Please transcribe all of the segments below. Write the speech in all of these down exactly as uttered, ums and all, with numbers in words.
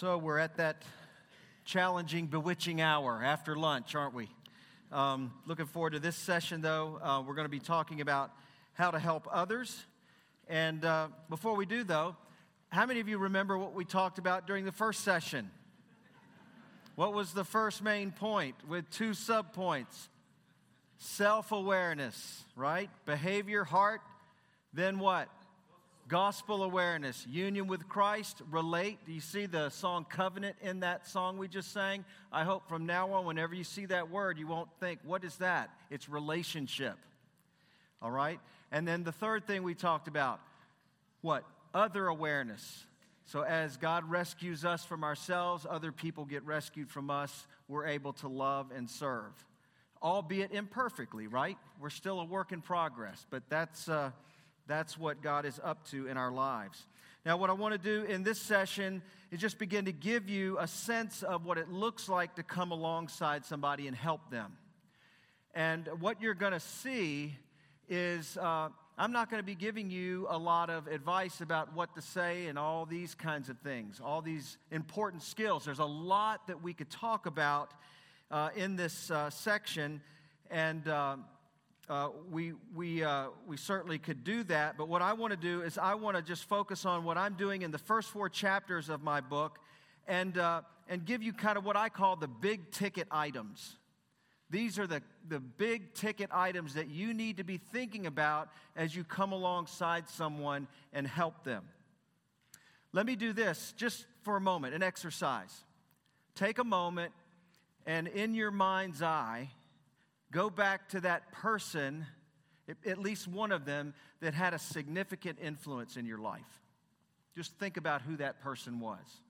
So we're at that challenging, bewitching hour after lunch, aren't we? Um, looking forward to this session, though. Uh, we're going to be talking about how to help others. And uh, before we do, though, how many of you remember what we talked about during the first session? What was the first main point with two subpoints? Self-awareness, right? Behavior, heart, then what? Gospel awareness, union with Christ, relate. Do you see the song Covenant in that song we just sang? I hope from now on, whenever you see that word, you won't think, what is that? It's relationship. All right? And then the third thing we talked about, what? Other awareness. So as God rescues us from ourselves, other people get rescued from us. We're able to love and serve. Albeit imperfectly, right? We're still a work in progress, but that's... Uh, That's what God is up to in our lives. Now, what I want to do in this session is just begin to give you a sense of what it looks like to come alongside somebody and help them. And what you're going to see is uh, I'm not going to be giving you a lot of advice about what to say and all these kinds of things, all these important skills. There's a lot that we could talk about uh, in this uh, section, and uh, Uh, we we uh, we certainly could do that, but what I want to do is I want to just focus on what I'm doing in the first four chapters of my book, and uh, and give you kind of what I call the big ticket items. These are the the big ticket items that you need to be thinking about as you come alongside someone and help them. Let me do this just for a moment, an exercise. Take a moment, and in your mind's eye, go back to that person, at least one of them, that had a significant influence in your life. Just think about who that person was.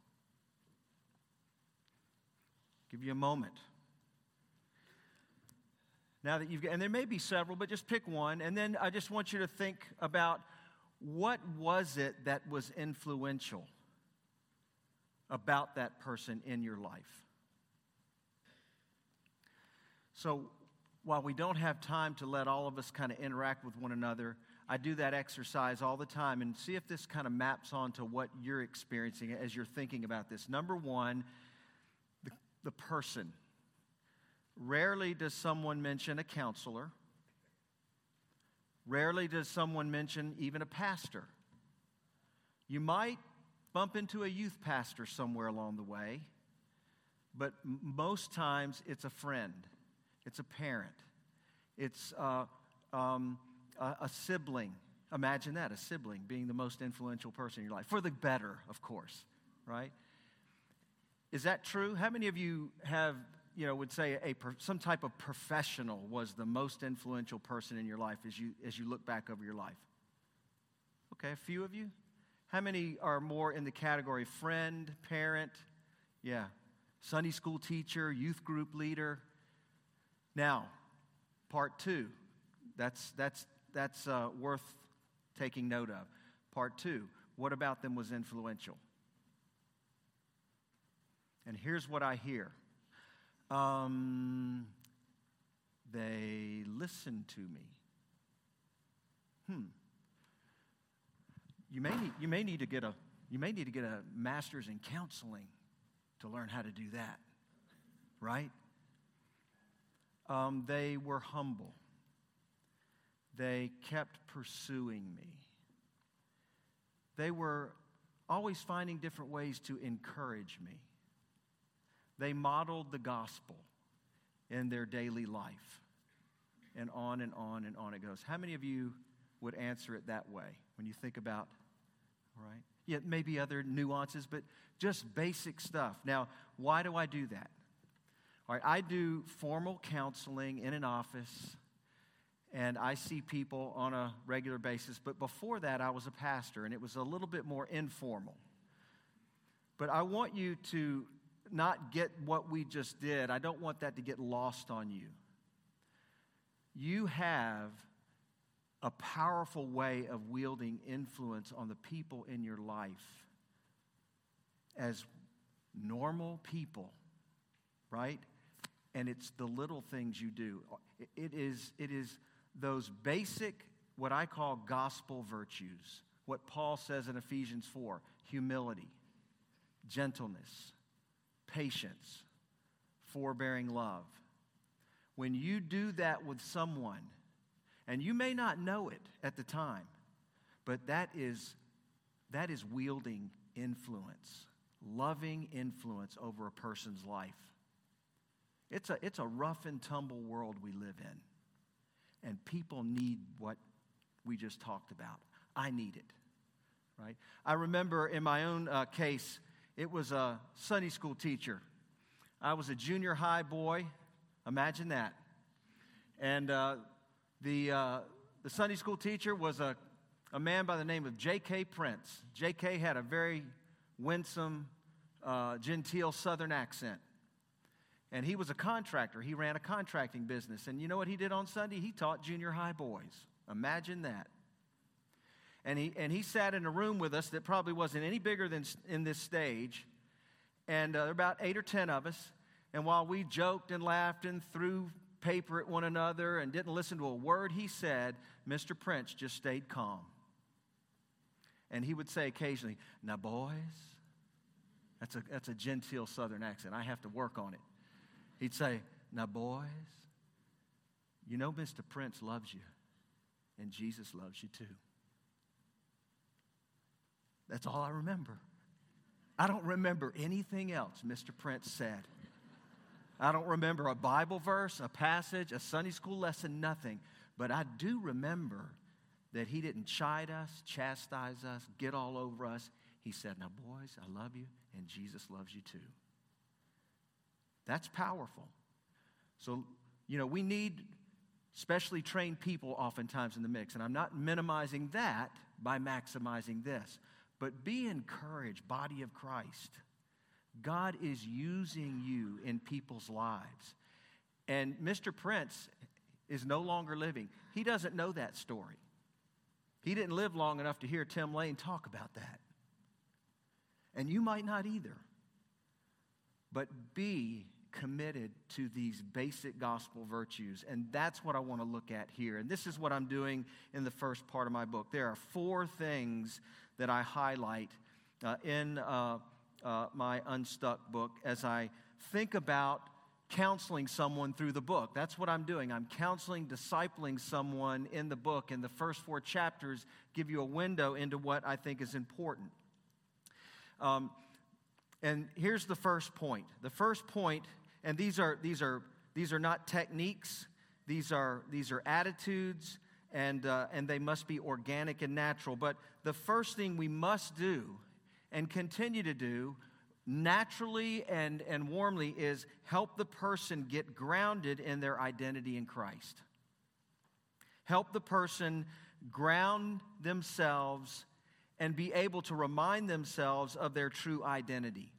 Give you a moment. Now that you've got, and there may be several, but just pick one. And then I just want you to think about what was it that was influential about that person in your life. So, while we don't have time to let all of us kind of interact with one another, I do that exercise all the time and see if this kind of maps onto what you're experiencing as you're thinking about this. Number one, the, the person. Rarely does someone mention a counselor. Rarely does someone mention even a pastor. You might bump into a youth pastor somewhere along the way, but m- most times it's a friend. It's a parent. It's uh, um, a, a sibling. Imagine that, a sibling being the most influential person in your life. For the better, of course, right? Is that true? How many of you have, you know, would say a some type of professional was the most influential person in your life as you as you look back over your life? Okay, a few of you. How many are more in the category friend, parent? Yeah, Sunday school teacher, youth group leader. Now, part two, that's, that's, that's uh, worth taking note of. Part two, what about them was influential? And here's what I hear. Um, they listened to me. Hmm. You may need, you may need to get a, you may need to get a master's in counseling to learn how to do that, right? Um, they were humble. They kept pursuing me. They were always finding different ways to encourage me. They modeled the gospel in their daily life. And on and on and on it goes. How many of you would answer it that way when you think about, all right? Yeah, maybe other nuances, but just basic stuff. Now, why do I do that? All right, I do formal counseling in an office, and I see people on a regular basis. But before that, I was a pastor, and it was a little bit more informal. But I want you to not get what we just did. I don't want that to get lost on you. You have a powerful way of wielding influence on the people in your life as normal people, right? And it's the little things you do. It is, it is those basic, what I call gospel virtues. What Paul says in Ephesians four, humility, gentleness, patience, forbearing love. When you do that with someone, and you may not know it at the time, but that is, that is wielding influence, loving influence over a person's life. It's a, it's a rough and tumble world we live in, and people need what we just talked about. I need it, right? I remember in my own uh, case, it was a Sunday school teacher. I was a junior high boy. Imagine that. And uh, the uh, the Sunday school teacher was a, a man by the name of J K Prince. J K had a very winsome, uh, genteel Southern accent. And he was a contractor. He ran a contracting business. And you know what he did on Sunday? He taught junior high boys. Imagine that. And he and he sat in a room with us that probably wasn't any bigger than in this stage. And uh, there were about eight or ten of us. And while we joked and laughed and threw paper at one another and didn't listen to a word he said, Mister Prince just stayed calm. And he would say occasionally, "Now, boys," that's a, that's a genteel Southern accent. I have to work on it. He'd say, "Now, boys, you know Mister Prince loves you, and Jesus loves you too." That's all I remember. I don't remember anything else Mister Prince said. I don't remember a Bible verse, a passage, a Sunday school lesson, nothing. But I do remember that he didn't chide us, chastise us, get all over us. He said, "Now, boys, I love you, and Jesus loves you too." That's powerful. So, you know, we need specially trained people oftentimes in the mix. And I'm not minimizing that by maximizing this. But be encouraged, body of Christ. God is using you in people's lives. And Mister Prince is no longer living. He doesn't know that story. He didn't live long enough to hear Tim Lane talk about that. And you might not either. But be committed to these basic gospel virtues. And that's what I want to look at here. And this is what I'm doing in the first part of my book. There are four things that I highlight uh, in uh, uh, my Unstuck book as I think about counseling someone through the book. That's what I'm doing. I'm counseling, discipling someone in the book. And the first four chapters give you a window into what I think is important. Um, and here's the first point. The first point, and these are these are these are not techniques. These are these are attitudes, and uh, and they must be organic and natural. But the first thing we must do and continue to do naturally and, and warmly is help the person get grounded in their identity in Christ. Help the person ground themselves and be able to remind themselves of their true identity.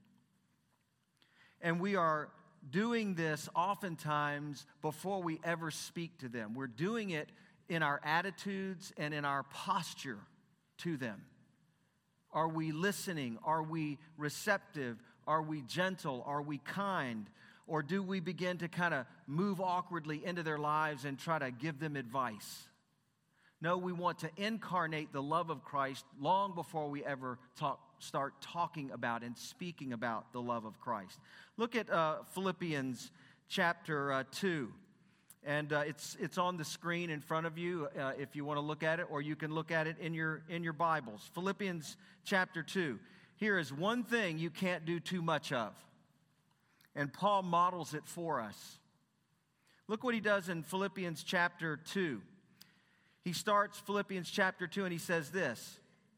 And we are doing this oftentimes before we ever speak to them. We're doing it in our attitudes and in our posture to them. Are we listening? Are we receptive? Are we gentle? Are we kind? Or do we begin to kind of move awkwardly into their lives and try to give them advice? No, we want to incarnate the love of Christ long before we ever talk, start talking about and speaking about the love of Christ. Look at uh, Philippians chapter uh, two. And uh, it's it's on the screen in front of you uh, if you want to look at it, or you can look at it in your in your Bibles. Philippians chapter two. Here is one thing you can't do too much of. And Paul models it for us. Look what he does in Philippians chapter two. He starts Philippians chapter two and he says this: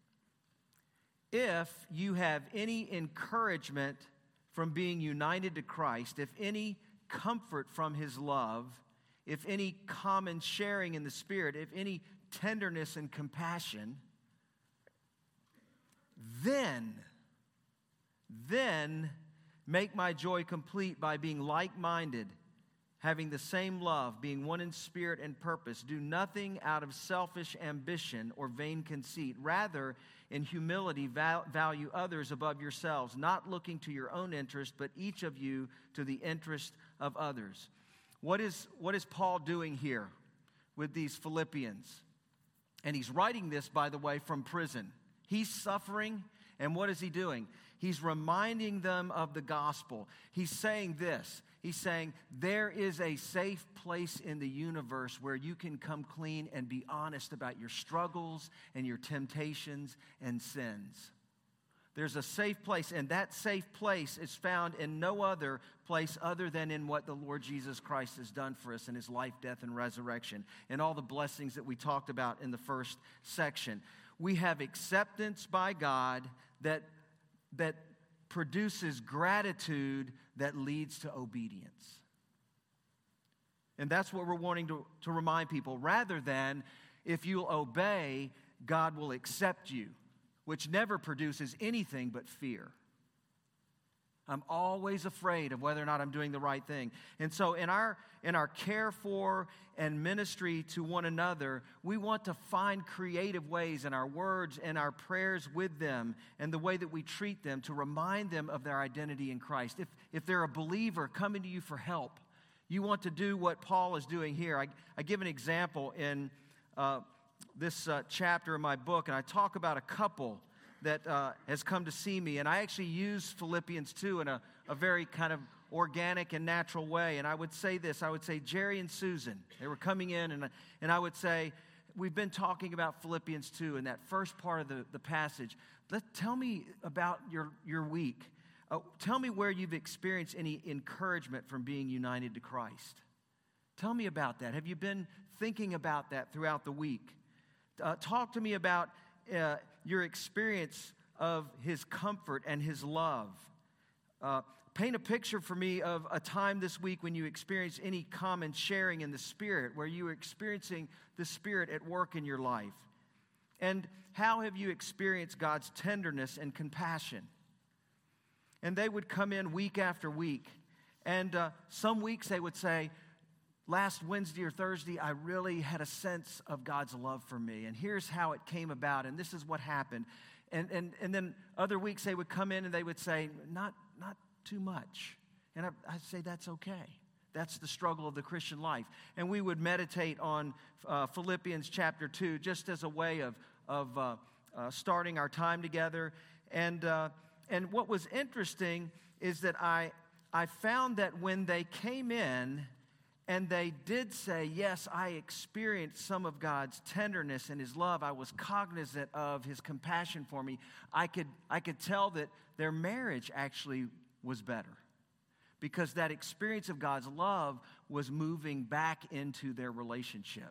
"If you have any encouragement from being united to Christ, if any comfort from his love, if any common sharing in the Spirit, if any tenderness and compassion, then, then make my joy complete by being like-minded, having the same love, being one in spirit and purpose. Do nothing out of selfish ambition or vain conceit. Rather, in humility, val- value others above yourselves, not looking to your own interest, but each of you to the interest of others." What is, what is Paul doing here with these Philippians? And he's writing this, by the way, from prison. He's suffering, And what is he doing? He's reminding them of the gospel. He's saying this. He's saying there is a safe place in the universe where you can come clean and be honest about your struggles and your temptations and sins. There's a safe place, and that safe place is found in no other place other than in what the Lord Jesus Christ has done for us in his life, death, and resurrection, and all the blessings that we talked about in the first section. We have acceptance by God that, that produces gratitude that leads to obedience. And that's what we're wanting to, to remind people, rather than if you'll obey, God will accept you, which never produces anything but fear. I'm always afraid of whether or not I'm doing the right thing. And so in our in our care for and ministry to one another, we want to find creative ways in our words and our prayers with them and the way that we treat them to remind them of their identity in Christ. If, if they're a believer coming to you for help, you want to do what Paul is doing here. I, I give an example in uh, this uh, chapter in my book, and I talk about a couple that uh, has come to see me. And I actually use Philippians two in a, a very kind of organic and natural way. And I would say this, I would say Jerry and Susan, they were coming in, and, and I would say, we've been talking about Philippians two in that first part of the, the passage. Let, tell me about your, your week. Uh, tell me where you've experienced any encouragement from being united to Christ. Tell me about that. Have you been thinking about that throughout the week? Uh, talk to me about uh, your experience of his comfort and his love. Uh, paint a picture for me of a time this week when you experienced any common sharing in the Spirit, where you were experiencing the Spirit at work in your life. And how have you experienced God's tenderness and compassion? And they would come in week after week. And uh, some weeks they would say, last Wednesday or Thursday, I really had a sense of God's love for me. And here's how it came about, and this is what happened. And and and then other weeks they would come in and they would say, not, not too much. And I, I'd say, that's okay. That's the struggle of the Christian life. And we would meditate on uh, Philippians chapter two just as a way of, of uh, uh, starting our time together. And, uh, and what was interesting is that I, I found that when they came in, and they did say, yes, I experienced some of God's tenderness and his love. I was cognizant of his compassion for me. I could, I could tell that their marriage actually was better because that experience of God's love was moving back into their relationship.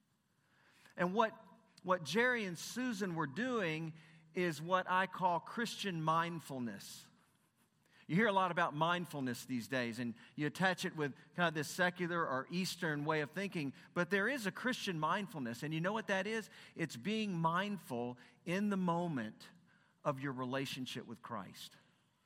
And what, what Jerry and Susan were doing is what I call Christian mindfulness. You hear a lot about mindfulness these days, and you attach it with kind of this secular or Eastern way of thinking, but there is a Christian mindfulness, and you know what that is? It's being mindful in the moment of your relationship with Christ.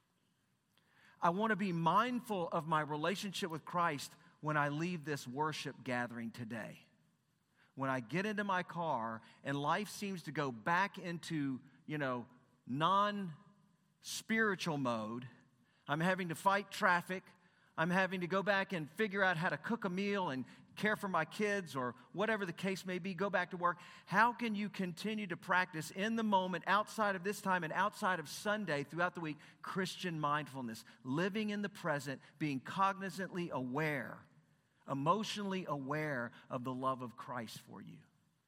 I want to be mindful of my relationship with Christ when I leave this worship gathering today. When I get into my car and life seems to go back into, you know, non-spiritual mode, I'm having to fight traffic. I'm having to go back and figure out how to cook a meal and care for my kids or whatever the case may be, go back to work. How can you continue to practice in the moment, outside of this time and outside of Sunday throughout the week, Christian mindfulness, living in the present, being cognizantly aware, emotionally aware of the love of Christ for you?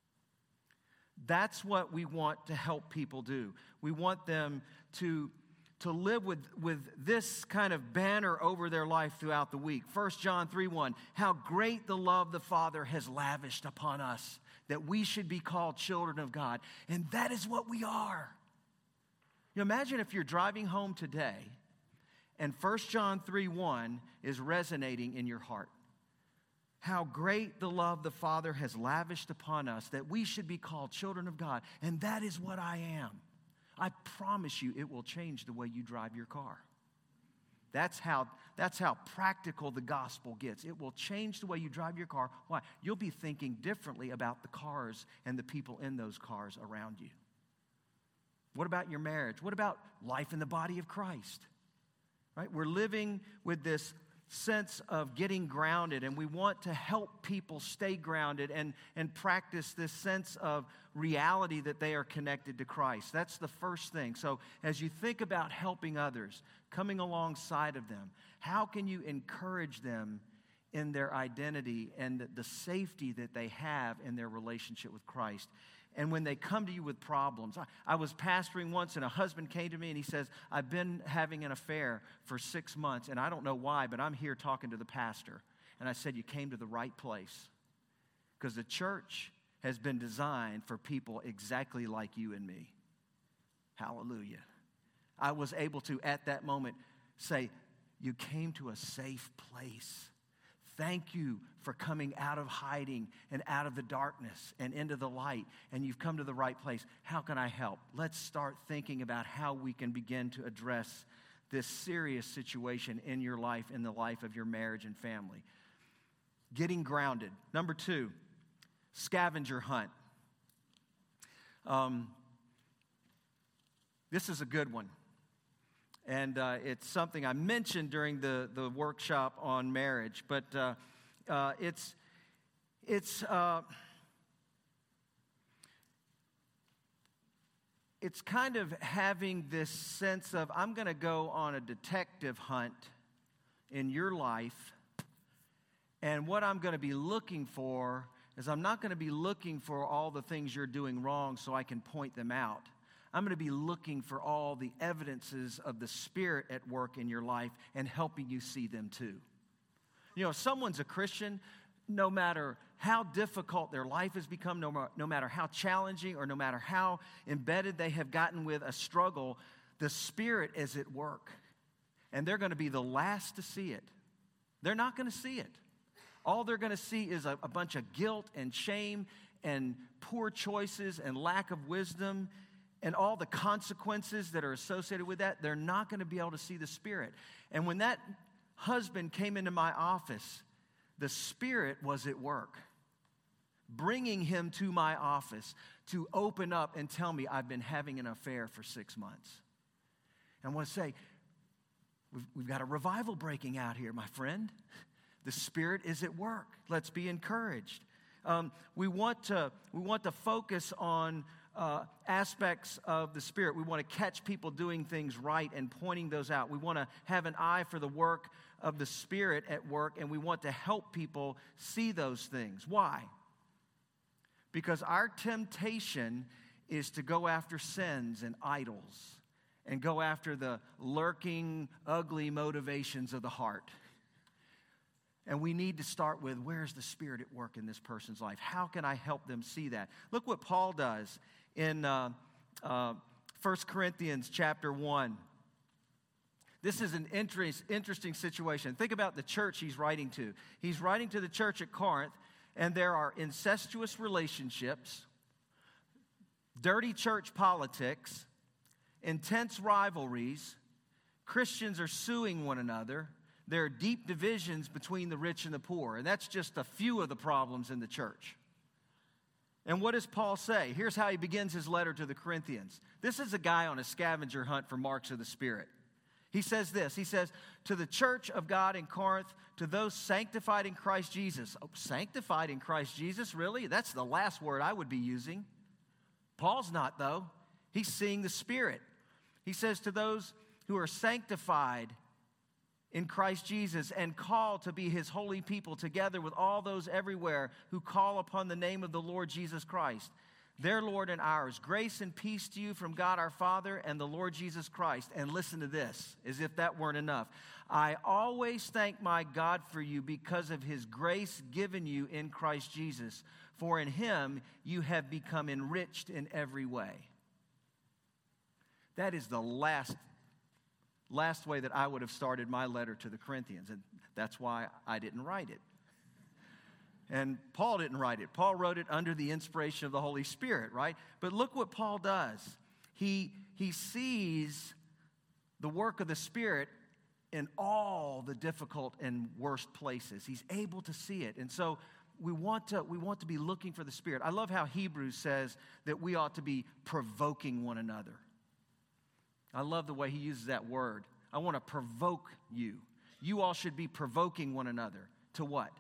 That's what we want to help people do. We want them to to live with, with this kind of banner over their life throughout the week. First John three one, how great the love the Father has lavished upon us, that we should be called children of God. And that is what we are. You know, imagine if you're driving home today and First John three one is resonating in your heart. How great the love the Father has lavished upon us, that we should be called children of God. And that is what I am. I promise you it will change the way you drive your car. That's how, that's how practical the gospel gets. It will change the way you drive your car. Why? You'll be thinking differently about the cars and the people in those cars around you. What about your marriage? What about life in the body of Christ? Right? We're living with this sense of getting grounded, and we want to help people stay grounded and, and practice this sense of reality that they are connected to Christ. That's the first thing. So as you think about helping others, coming alongside of them, how can you encourage them in their identity and the safety that they have in their relationship with Christ? And when they come to you with problems, I, I was pastoring once, and a husband came to me and he says, I've been having an affair for six months, and I don't know why, but I'm here talking to the pastor. And I said, you came to the right place, because the church has been designed for people exactly like you and me. Hallelujah. I was able to, at that moment, say, you came to a safe place. Thank you for coming out of hiding and out of the darkness and into the light, and you've come to the right place. How can I help? Let's start thinking about how we can begin to address this serious situation in your life, in the life of your marriage and family. Getting grounded. Number two, scavenger hunt. Um, this is a good one. And uh, it's something I mentioned during the, the workshop on marriage. But uh, uh, it's, it's, uh, it's kind of having this sense of, I'm going to go on a detective hunt in your life. And what I'm going to be looking for is I'm not going to be looking for all the things you're doing wrong so I can point them out. I'm going to be looking for all the evidences of the Spirit at work in your life and helping you see them too. You know, if someone's a Christian, no matter how difficult their life has become, no, no matter how challenging or no matter how embedded they have gotten with a struggle, the Spirit is at work. And they're going to be the last to see it. They're not going to see it. All they're going to see is a, a bunch of guilt and shame and poor choices and lack of wisdom and all the consequences that are associated with that. They're not going to be able to see the Spirit. And when that husband came into my office, the Spirit was at work, bringing him to my office to open up and tell me I've been having an affair for six months. And I want to say, we've, we've got a revival breaking out here, my friend. The Spirit is at work. Let's be encouraged. Um, we want to we want to focus on uh, aspects of the Spirit. We want to catch people doing things right and pointing those out. We want to have an eye for the work of the Spirit at work, and we want to help people see those things. Why? Because our temptation is to go after sins and idols and go after the lurking, ugly motivations of the heart. And we need to start with, where's the Spirit at work in this person's life? How can I help them see that? Look what Paul does in uh, uh, First Corinthians chapter one. This is an interest, interesting situation. Think about the church he's writing to. He's writing to the church at Corinth, and there are incestuous relationships, dirty church politics, intense rivalries. Christians are suing one another. There are deep divisions between the rich and the poor, and that's just a few of the problems in the church. And what does Paul say? Here's how he begins his letter to the Corinthians. This is a guy on a scavenger hunt for marks of the Spirit. He says this, he says, to the church of God in Corinth, to those sanctified in Christ Jesus. Oh, sanctified in Christ Jesus? Really? That's the last word I would be using. Paul's not, though. He's seeing the Spirit. He says to those who are sanctified in Christ Jesus and called to be his holy people, together with all those everywhere who call upon the name of the Lord Jesus Christ, their Lord and ours. Grace and peace to you from God our Father and the Lord Jesus Christ. And listen to this, as if that weren't enough. I always thank my God for you because of his grace given you in Christ Jesus. For in him you have become enriched in every way. That is the last Last way that I would have started my letter to the Corinthians, and that's why I didn't write it. And Paul didn't write it. Paul wrote it under the inspiration of the Holy Spirit, right? But look what Paul does. He, he sees the work of the Spirit in all the difficult and worst places. He's able to see it. And so we want to, we want to be looking for the Spirit. I love how Hebrews says that we ought to be provoking one another. I love the way he uses that word. I want to provoke you. You all should be provoking one another to what?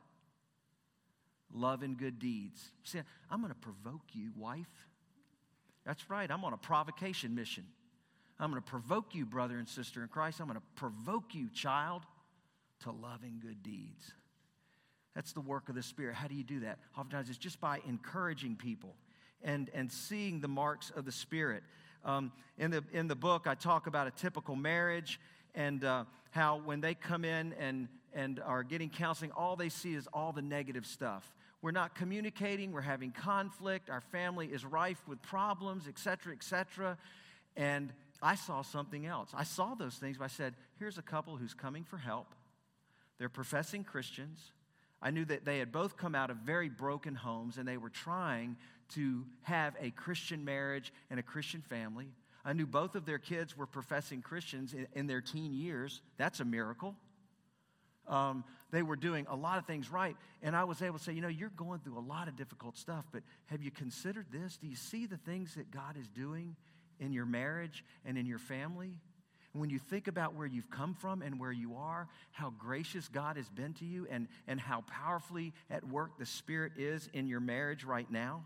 Love and good deeds. You say, I'm going to provoke you, wife. That's right. I'm on a provocation mission. I'm going to provoke you, brother and sister in Christ. I'm going to provoke you, child, to love and good deeds. That's the work of the Spirit. How do you do that? Oftentimes it's just by encouraging people and, and seeing the marks of the Spirit. Um, in the in the book, I talk about a typical marriage and uh, how when they come in and, and are getting counseling, all they see is all the negative stuff. We're not communicating. We're having conflict. Our family is rife with problems, et cetera, et cetera. And I saw something else. I saw those things, but I said, here's a couple who's coming for help. They're professing Christians. I knew that they had both come out of very broken homes, and they were trying to have a Christian marriage and a Christian family. I knew both of their kids were professing Christians in, in their teen years. That's a miracle. Um, they were doing a lot of things right, and I was able to say, you know, you're going through a lot of difficult stuff, but have you considered this? Do you see the things that God is doing in your marriage and in your family? And when you think about where you've come from and where you are, how gracious God has been to you, and, and how powerfully at work the Spirit is in your marriage right now.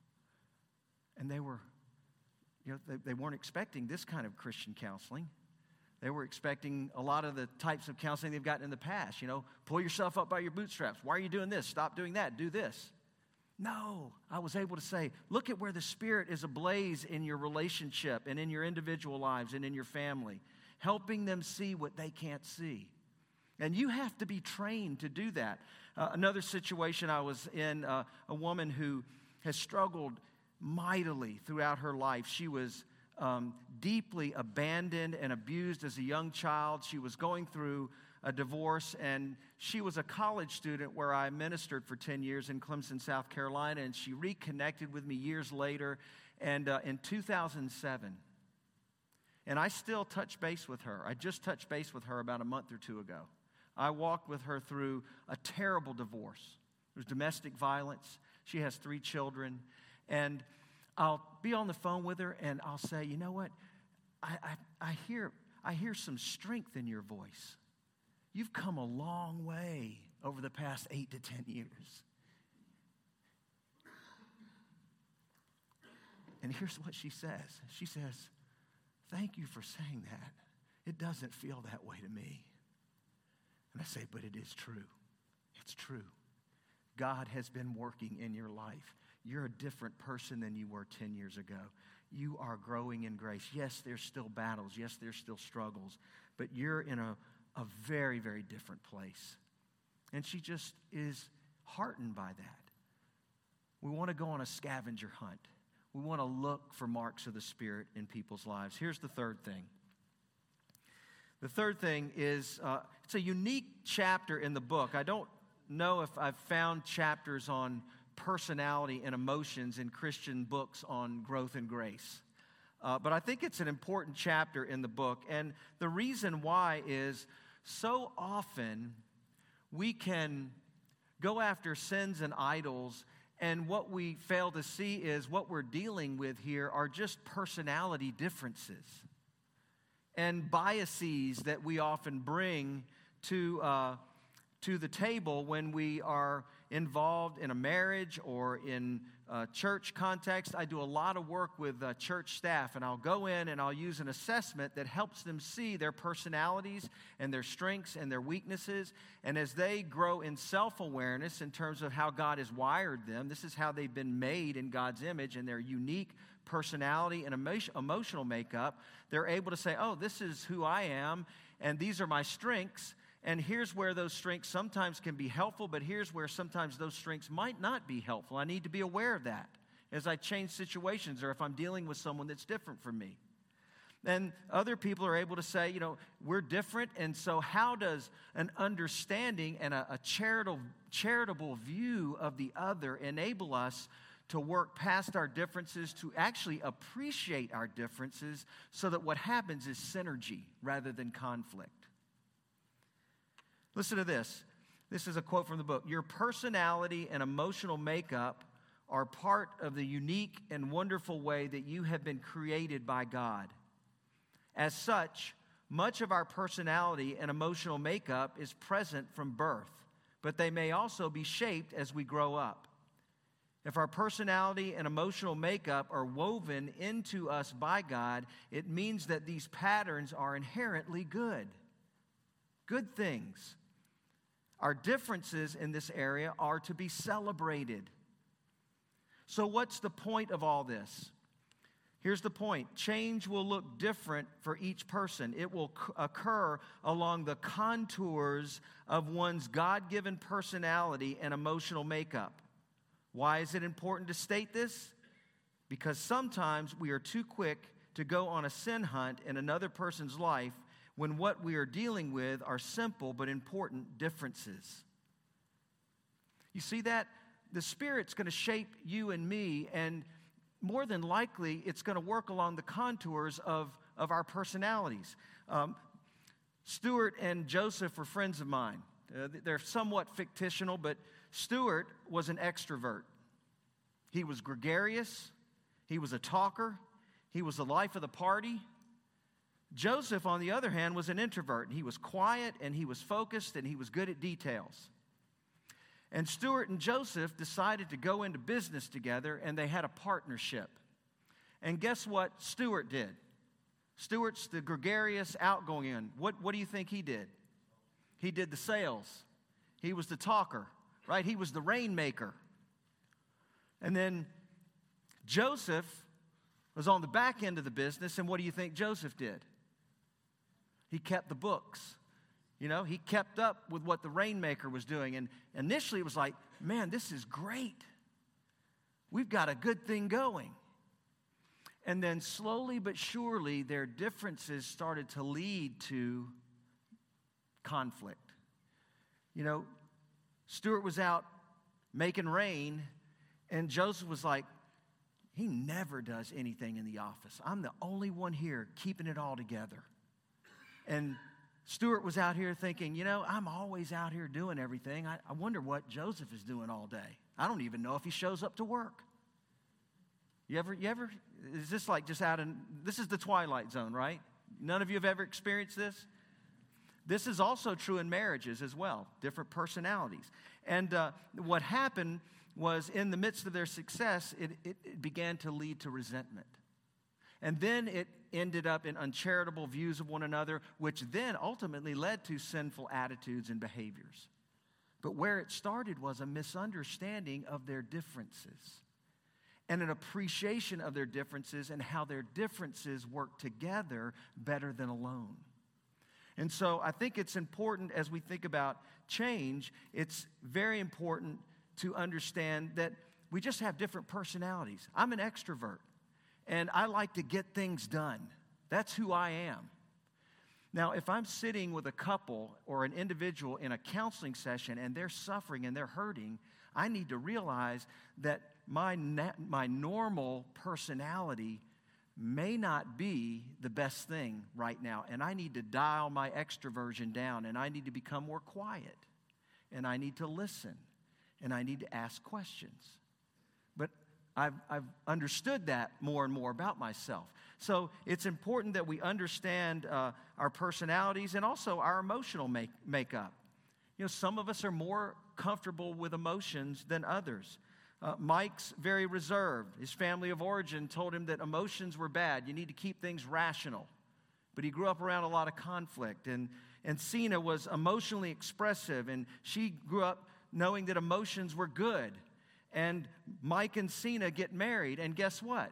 And they were, you know, they, they weren't expecting this kind of Christian counseling. They were expecting a lot of the types of counseling they've gotten in the past. You know, pull yourself up by your bootstraps. Why are you doing this? Stop doing that. Do this. No, I was able to say, look at where the Spirit is ablaze in your relationship and in your individual lives and in your family, helping them see what they can't see. And you have to be trained to do that. Uh, another situation I was in, uh, a woman who has struggled mightily throughout her life. She was um, deeply abandoned and abused as a young child. She was going through a divorce, and she was a college student where I ministered for ten years in Clemson, South Carolina, and she reconnected with me years later, and uh, in two thousand seven. And I still touch base with her. I just touched base with her about a month or two ago. I walked with her through a terrible divorce. It was domestic violence. She has three children. And I'll be on the phone with her, and I'll say, you know what? I, I, I hear I hear some strength in your voice. You've come a long way over the past eight to ten years. And here's what she says. She says, thank you for saying that. It doesn't feel that way to me. And I say, but it is true. It's true. God has been working in your life. You're a different person than you were ten years ago. You are growing in grace. Yes, there's still battles. Yes, there's still struggles. But you're in a, a very, very different place. And she just is heartened by that. We want to go on a scavenger hunt. We want to look for marks of the Spirit in people's lives. Here's the third thing. The third thing is, uh, it's a unique chapter in the book. I don't know if I've found chapters on personality and emotions in Christian books on growth and grace. Uh, but I think it's an important chapter in the book. And the reason why is so often we can go after sins and idols, and what we fail to see is what we're dealing with here are just personality differences and biases that we often bring to uh, to the table when we are involved in a marriage or in a church context. I do a lot of work with uh, church staff, and I'll go in and I'll use an assessment that helps them see their personalities and their strengths and their weaknesses. And as they grow in self-awareness in terms of how God has wired them, this is how they've been made in God's image and their unique personality and emotion, emotional makeup, they're able to say, oh, this is who I am, and these are my strengths. And here's where those strengths sometimes can be helpful, but here's where sometimes those strengths might not be helpful. I need to be aware of that as I change situations or if I'm dealing with someone that's different from me. And other people are able to say, you know, we're different, and so how does an understanding and a, a charitable, charitable view of the other enable us to work past our differences, to actually appreciate our differences so that what happens is synergy rather than conflict? Listen to this. This is a quote from the book. Your personality and emotional makeup are part of the unique and wonderful way that you have been created by God. As such, Much of our personality and emotional makeup is present from birth, but they may also be shaped as we grow up. If our personality and emotional makeup are woven into us by God, it means that these patterns are inherently good. Good things. Our differences in this area are to be celebrated. So what's the point of all this? Here's the point. Change will look different for each person. It will c- occur along the contours of one's God-given personality and emotional makeup. Why is it important to state this? Because sometimes we are too quick to go on a sin hunt in another person's life when what we are dealing with are simple but important differences. You see that? The Spirit's going to shape you and me, and more than likely, it's going to work along the contours of, of our personalities. Um, Stuart and Joseph were friends of mine. Uh, they're somewhat fictional, but Stuart was an extrovert. He was gregarious. He was a talker. He was the life of the party. Joseph, on the other hand, was an introvert. He was quiet, and he was focused, and he was good at details. And Stuart and Joseph decided to go into business together, and they had a partnership. And guess what Stuart did? Stuart's the gregarious, outgoing one. What, what do you think he did? He did the sales. He was the talker, right? He was the rainmaker. And then Joseph was on the back end of the business, and what do you think Joseph did? He kept the books. You know, he kept up with what the rainmaker was doing. And initially it was like, man, this is great. We've got a good thing going. And then slowly but surely their differences started to lead to conflict. You know, Stuart was out making rain, and Joseph was like, he never does anything in the office. I'm the only one here keeping it all together. And Stuart was out here thinking, you know, I'm always out here doing everything. I, I wonder what Joseph is doing all day. I don't even know if he shows up to work. You ever, you ever, is this like just out in, this is the twilight zone, right? None of you have ever experienced this? This is also true in marriages as well, different personalities. And uh, what happened was in the midst of their success, it, it, it began to lead to resentment. And then it ended up in uncharitable views of one another, which then ultimately led to sinful attitudes and behaviors. But where it started was a misunderstanding of their differences and an appreciation of their differences and how their differences work together better than alone. And so I think it's important as we think about change, it's very important to understand that we just have different personalities. I'm an extrovert. And I like to get things done. That's who I am. Now, if I'm sitting with a couple or an individual in a counseling session and they're suffering and they're hurting, I need to realize that my, na- my normal personality may not be the best thing right now. And I need to dial my extroversion down, and I need to become more quiet. And I need to listen. And I need to ask questions. But I've, I've understood that more and more about myself. So it's important that we understand uh, our personalities and also our emotional make, makeup. You know, some of us are more comfortable with emotions than others. Uh, Mike's very reserved. His family of origin told him that emotions were bad. You need to keep things rational. But he grew up around a lot of conflict. And, and Sina was emotionally expressive, and she grew up knowing that emotions were good. And Mike and Sina get married, and guess what?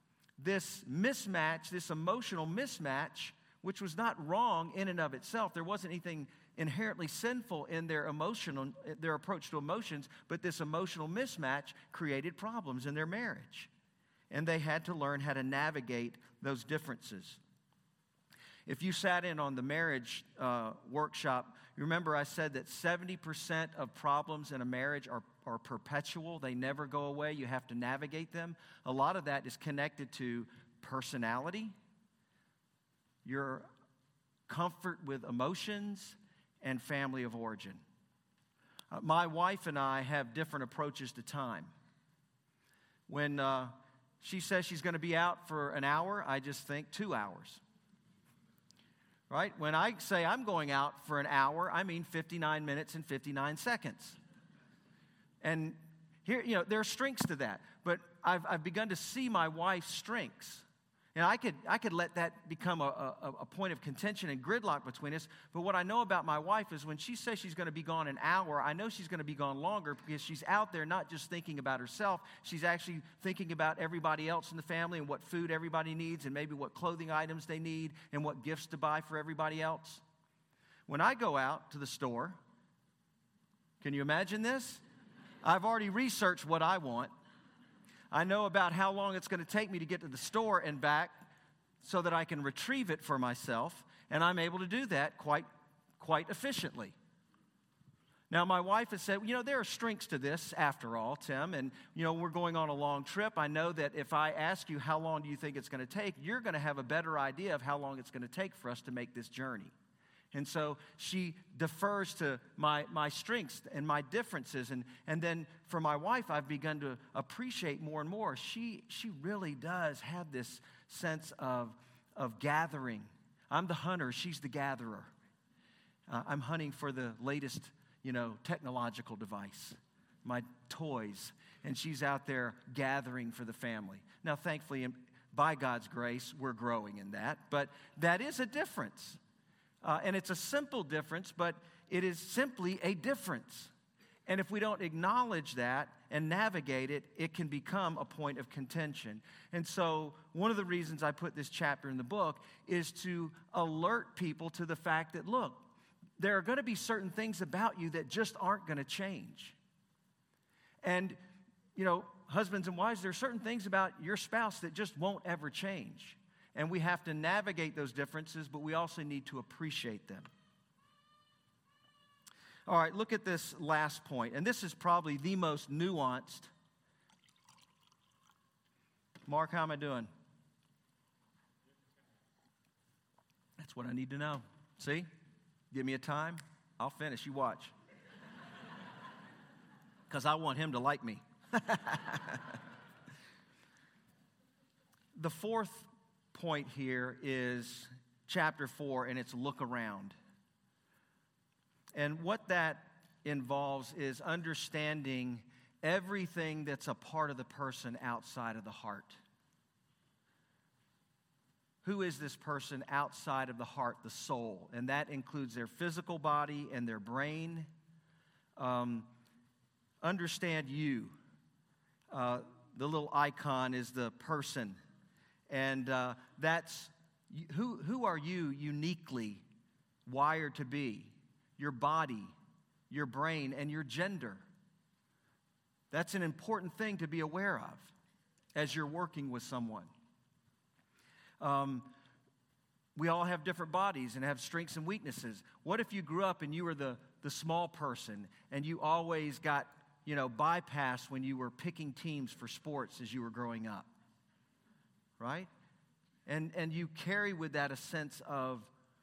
This mismatch, this emotional mismatch, which was not wrong in and of itself. There wasn't anything inherently sinful in their emotional, their approach to emotions, but this emotional mismatch created problems in their marriage. And they had to learn how to navigate those differences. If you sat in on the marriage uh, workshop, you remember I said that seventy percent of problems in a marriage are, are perpetual. They never go away. You have to navigate them. A lot of that is connected to personality, your comfort with emotions, and family of origin. Uh, my wife and I have different approaches to time. When uh, she says she's going to be out for an hour, I just think two hours. right? When I say I'm going out for an hour, I mean fifty-nine minutes and fifty-nine seconds. And here, you know, there are strengths to that. But I've, I've begun to see my wife's strengths. And I could, I could let that become a, a, a point of contention and gridlock between us. But what I know about my wife is when she says she's going to be gone an hour, I know she's going to be gone longer because she's out there not just thinking about herself. She's actually thinking about everybody else in the family and what food everybody needs and maybe what clothing items they need and what gifts to buy for everybody else. When I go out to the store, can you imagine this? I've already researched what I want. I know about how long it's going to take me to get to the store and back so that I can retrieve it for myself, and I'm able to do that quite, quite efficiently. Now, my wife has said, you know, there are strengths to this after all, Tim, and, you know, we're going on a long trip. I know that if I ask you how long do you think it's going to take, you're going to have a better idea of how long it's going to take for us to make this journey. And so she defers to my, my strengths and my differences. And, and then for my wife, I've begun to appreciate more and more. She, she really does have this sense of, of gathering. I'm the hunter. She's the gatherer. Uh, I'm hunting for the latest, you know, technological device, my toys. And she's out there gathering for the family. Now, thankfully, by God's grace, we're growing in that. But that is a difference. Uh, and it's a simple difference, but it is simply a difference. And if we don't acknowledge that and navigate it, it can become a point of contention. And so one of the reasons I put this chapter in the book is to alert people to the fact that, look, there are going to be certain things about you that just aren't going to change. And, you know, husbands and wives, there are certain things about your spouse that just won't ever change. And we have to navigate those differences, but we also need to appreciate them. All right, look at this last point. And this is probably the most nuanced. Mark, how am I doing? That's what I need to know. See? Give me a time. I'll finish. You watch. Because I want him to like me. The fourth point here is chapter four, and it's look around. And what that involves is understanding everything that's a part of the person outside of the heart. Who is this person outside of the heart, the soul? And that includes their physical body and their brain. Um, understand you. Uh, the little icon is the person. And uh, that's, who, who are you uniquely wired to be? Your body, your brain, and your gender. That's an important thing to be aware of as you're working with someone. Um, we all have different bodies and have strengths and weaknesses. What if you grew up and you were the, the small person and you always got, you know, bypassed when you were picking teams for sports as you were growing up? Right? And, and you carry with that a sense of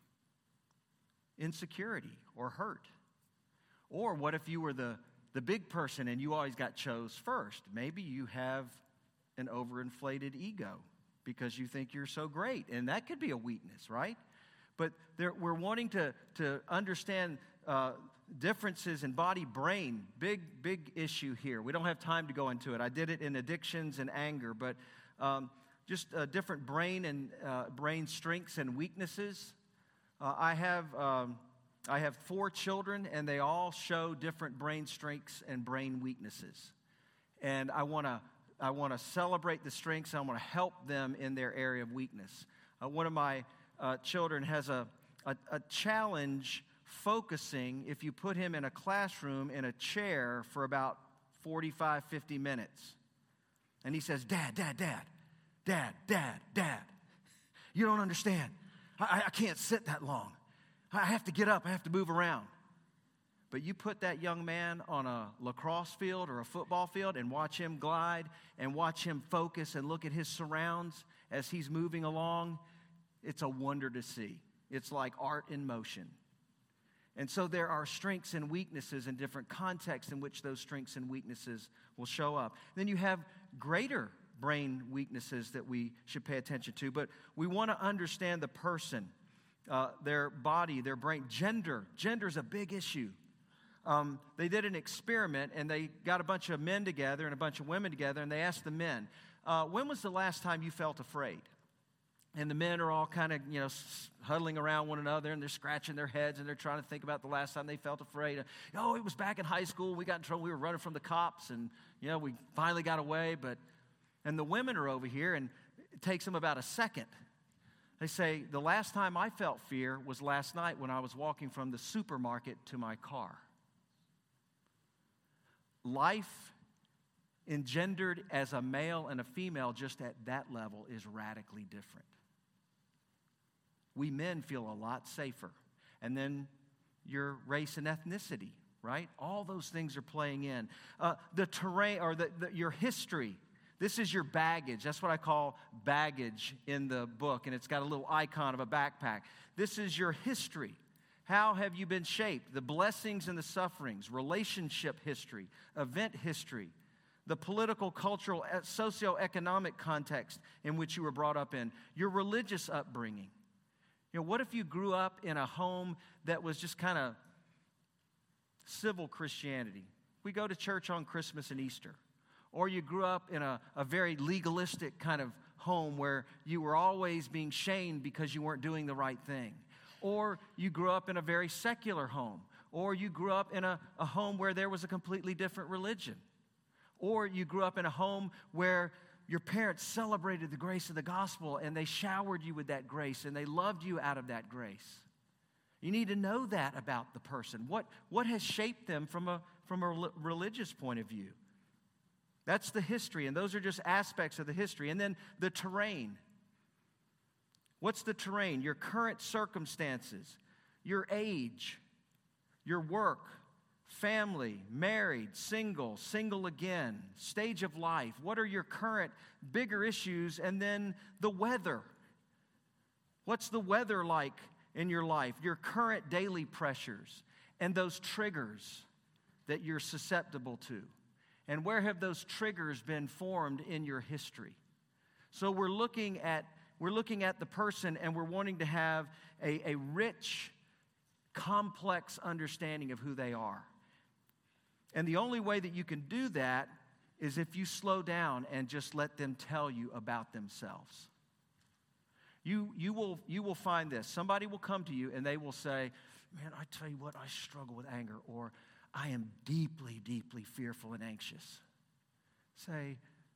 insecurity or hurt. Or what if you were the, the big person and you always got chose first? Maybe you have an overinflated ego because you think you're so great. And that could be a weakness, right? But there, we're wanting to, to understand uh, differences in body, brain. Big, big issue here. We don't have time to go into it. I did it in addictions and anger, but um, just uh, different brain and uh, brain strengths and weaknesses. Uh, I have um, I have four children, and they all show different brain strengths and brain weaknesses. And I want to I want to celebrate the strengths. I want to help them in their area of weakness. Uh, one of my uh, children has a, a a challenge focusing if you put him in a classroom in a chair for about forty-five, fifty minutes. And he says, "Dad, Dad, Dad, Dad, Dad, Dad, you don't understand. I, I can't sit that long. I have to get up. I have to move around." But you put that young man on a lacrosse field or a football field and watch him glide and watch him focus and look at his surrounds as he's moving along. It's a wonder to see. It's like art in motion. And so there are strengths and weaknesses in different contexts in which those strengths and weaknesses will show up. Then you have greater brain weaknesses that we should pay attention to. But we want to understand the person. uh, their body, their brain. Gender. Gender is a big issue. Um, they did an experiment, and they got a bunch of men together and a bunch of women together, and they asked the men, uh, when was the last time you felt afraid? And the men are all kind of, you know, huddling around one another, and they're scratching their heads, and they're trying to think about the last time they felt afraid. Oh, it was back in high school. We got in trouble. We were running from the cops, and, you know, we finally got away. But, and the women are over here, and it takes them about a second. They say, the last time I felt fear was last night when I was walking from the supermarket to my car. Life engendered as a male and a female just at that level is radically different. We men feel a lot safer. And then your race and ethnicity, right? All those things are playing in. Uh, the terrain, or the, the, your history. This is your baggage. That's what I call baggage in the book. And it's got a little icon of a backpack. This is your history. How have you been shaped? The blessings and the sufferings, relationship history, event history, the political, cultural, socioeconomic context in which you were brought up in, your religious upbringing. You know, what if you grew up in a home that was just kind of civil Christianity? We go to church on Christmas and Easter. Or you grew up in a, a very legalistic kind of home where you were always being shamed because you weren't doing the right thing. Or you grew up in a very secular home. Or you grew up in a, a home where there was a completely different religion. Or you grew up in a home where your parents celebrated the grace of the gospel and they showered you with that grace and they loved you out of that grace. You need to know that about the person. What, what has shaped them from a, from a religious point of view? That's the history, and those are just aspects of the history. And then the terrain. What's the terrain? Your current circumstances, your age, your work, family, married, single, single again, stage of life. What are your current bigger issues? And then the weather. What's the weather like in your life? Your current daily pressures and those triggers that you're susceptible to. And where have those triggers been formed in your history? So we're looking at we're looking at the person, and we're wanting to have a, a rich, complex understanding of who they are. And the only way that you can do that is if you slow down and just let them tell you about themselves. You, you, will, you will find this. Somebody will come to you and they will say, man, I tell you what, I struggle with anger, or I am deeply, deeply fearful and anxious. Say,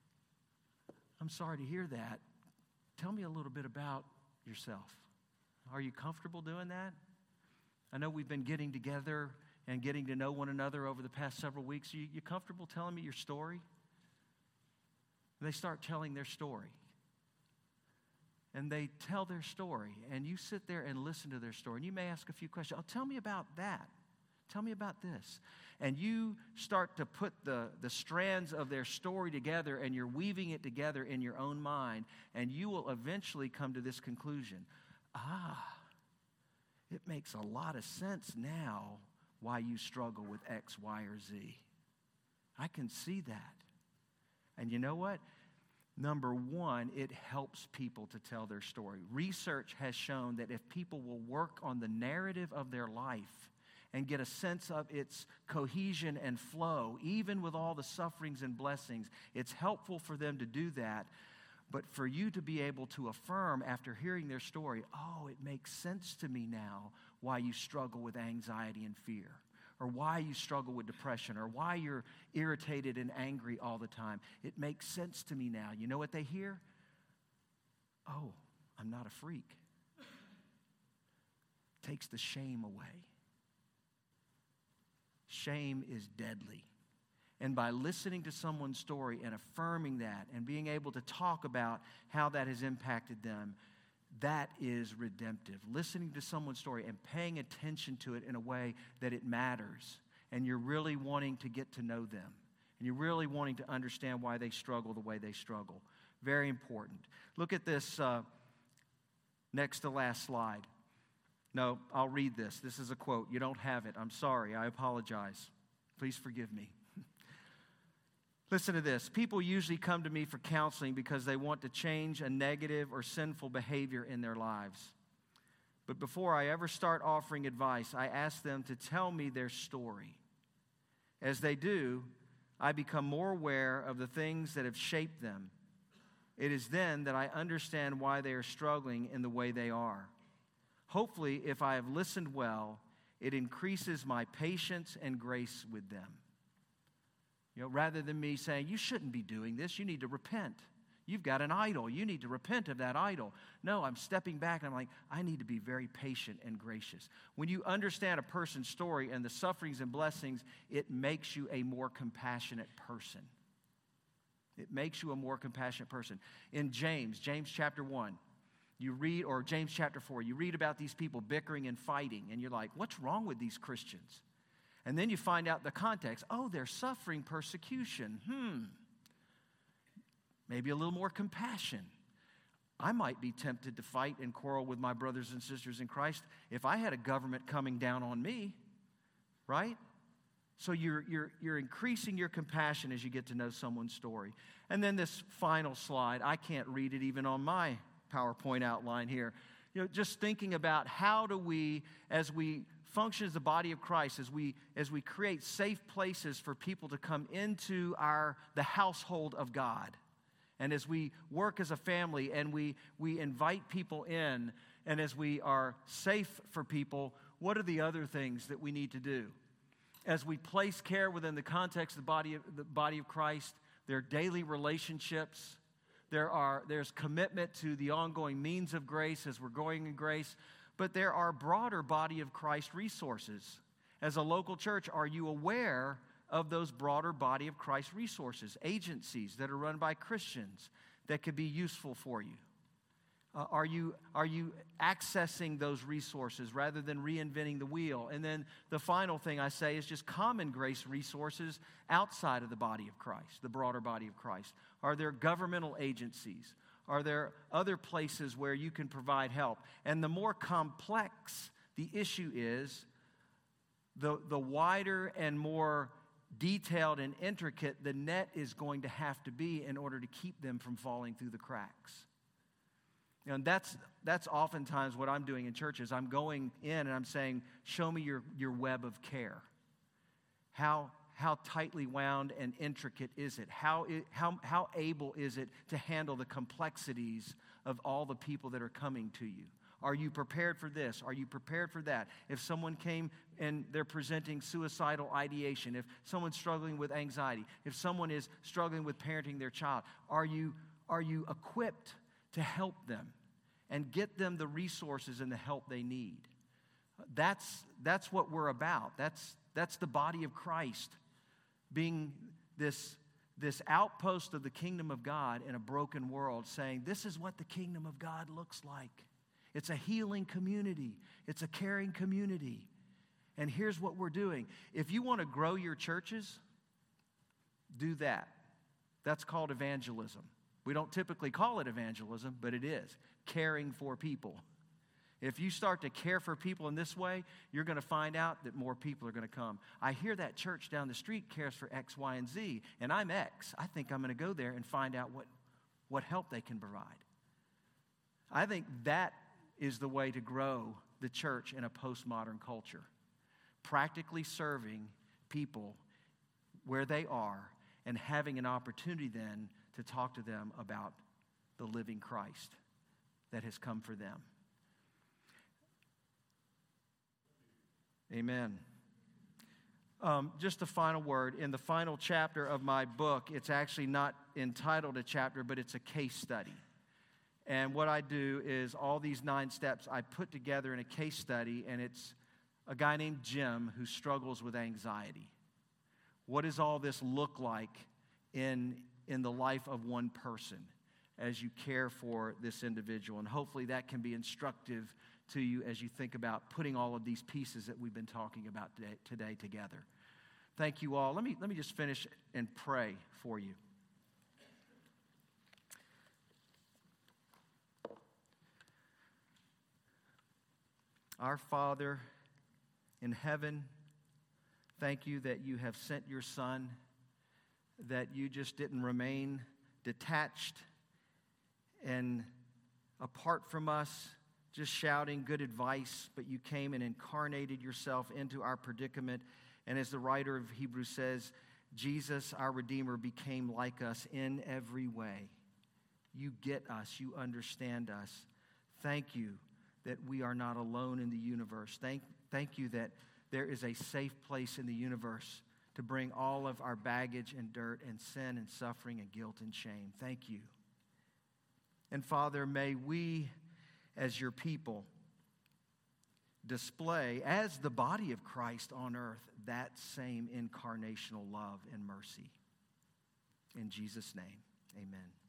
I'm sorry to hear that. Tell me a little bit about yourself. Are you comfortable doing that? I know we've been getting together and getting to know one another over the past several weeks. Are you, you comfortable telling me your story? And they start telling their story. And they tell their story, and you sit there and listen to their story. And you may ask a few questions. Oh, tell me about that. Tell me about this. And you start to put the, the strands of their story together, and you're weaving it together in your own mind, and you will eventually come to this conclusion. Ah, it makes a lot of sense now why you struggle with X, Y, or Z. I can see that. And you know what? Number one, it helps people to tell their story. Research has shown that if people will work on the narrative of their life and get a sense of its cohesion and flow, even with all the sufferings and blessings, it's helpful for them to do that. But for you to be able to affirm after hearing their story, oh, it makes sense to me now why you struggle with anxiety and fear, or why you struggle with depression, or why you're irritated and angry all the time. It makes sense to me now. You know what they hear? Oh, I'm not a freak. Takes the shame away. Shame is deadly. And by listening to someone's story and affirming that and being able to talk about how that has impacted them, that is redemptive. Listening to someone's story and paying attention to it in a way that it matters, and you're really wanting to get to know them, and you're really wanting to understand why they struggle the way they struggle. Very important. Look at this uh, next to last slide. No, I'll read this. This is a quote. You don't have it. I'm sorry. I apologize. Please forgive me. Listen to this. People usually come to me for counseling because they want to change a negative or sinful behavior in their lives. But before I ever start offering advice, I ask them to tell me their story. As they do, I become more aware of the things that have shaped them. It is then that I understand why they are struggling in the way they are. Hopefully, if I have listened well, it increases my patience and grace with them. You know, rather than me saying, you shouldn't be doing this, you need to repent. You've got an idol. You need to repent of that idol. No, I'm stepping back and I'm like, I need to be very patient and gracious. When you understand a person's story and the sufferings and blessings, it makes you a more compassionate person. It makes you a more compassionate person. In James, James chapter one, you read, or James chapter four, you read about these people bickering and fighting, and you're like, what's wrong with these Christians? And then you find out the context. Oh, they're suffering persecution. Hmm. Maybe a little more compassion. I might be tempted to fight and quarrel with my brothers and sisters in Christ if I had a government coming down on me, right? So you're, you're, you're increasing your compassion as you get to know someone's story. And then this final slide, I can't read it even on my PowerPoint outline here. You know, just thinking about how do we, as we function as the body of Christ, as we, as we create safe places for people to come into our, the household of God. And as we work as a family and we, we invite people in, and as we are safe for people, what are the other things that we need to do? As we place care within the context of the body of, the body of Christ, there are daily relationships. There are, there's commitment to the ongoing means of grace as we're going in grace. But there are broader body of Christ resources. As a local church, are you aware of those broader body of Christ resources, agencies that are run by Christians that could be useful for you? Uh, are you are you accessing those resources rather than reinventing the wheel? And then the final thing I say is just common grace resources outside of the body of Christ, the broader body of Christ. Are there governmental agencies? Are there other places where you can provide help? And the more complex the issue is, the, the wider and more detailed and intricate the net is going to have to be in order to keep them from falling through the cracks. And that's that's oftentimes what I'm doing in churches. I'm going in and I'm saying, show me your, your web of care. How how tightly wound and intricate is it? How, it, how, how able is it to handle the complexities of all the people that are coming to you? Are you prepared for this? Are you prepared for that? If someone came and they're presenting suicidal ideation, if someone's struggling with anxiety, if someone is struggling with parenting their child, are you, are you equipped to help them and get them the resources and the help they need? That's, that's what we're about. That's, that's the body of Christ, being this, this outpost of the kingdom of God in a broken world, saying, this is what the kingdom of God looks like. It's a healing community. It's a caring community. And here's what we're doing. If you want to grow your churches, do that. That's called evangelism. We don't typically call it evangelism, but it is. Caring for people. If you start to care for people in this way, you're going to find out that more people are going to come. I hear that church down the street cares for X, Y, and Z, and I'm X. I think I'm going to go there and find out what, what help they can provide. I think that is the way to grow the church in a postmodern culture. Practically serving people where they are and having an opportunity then to talk to them about the living Christ that has come for them. Amen. Um, just a final word. In the final chapter of my book, it's actually not entitled a chapter, but it's a case study. And what I do is all these nine steps I put together in a case study, and it's a guy named Jim who struggles with anxiety. What does all this look like in, in the life of one person as you care for this individual? And hopefully that can be instructive to you as you think about putting all of these pieces that we've been talking about today, today together. Thank you all. Let me, let me just finish and pray for you. Our Father in heaven, thank you that you have sent your Son, that you just didn't remain detached and apart from us just shouting good advice, but you came and incarnated yourself into our predicament. And as the writer of Hebrews says, Jesus, our Redeemer, became like us in every way. You get us. You understand us. Thank you that we are not alone in the universe. Thank, thank you that there is a safe place in the universe to bring all of our baggage and dirt and sin and suffering and guilt and shame. Thank you. And Father, may we, as your people, display, as the body of Christ on earth, that same incarnational love and mercy. In Jesus' name, amen.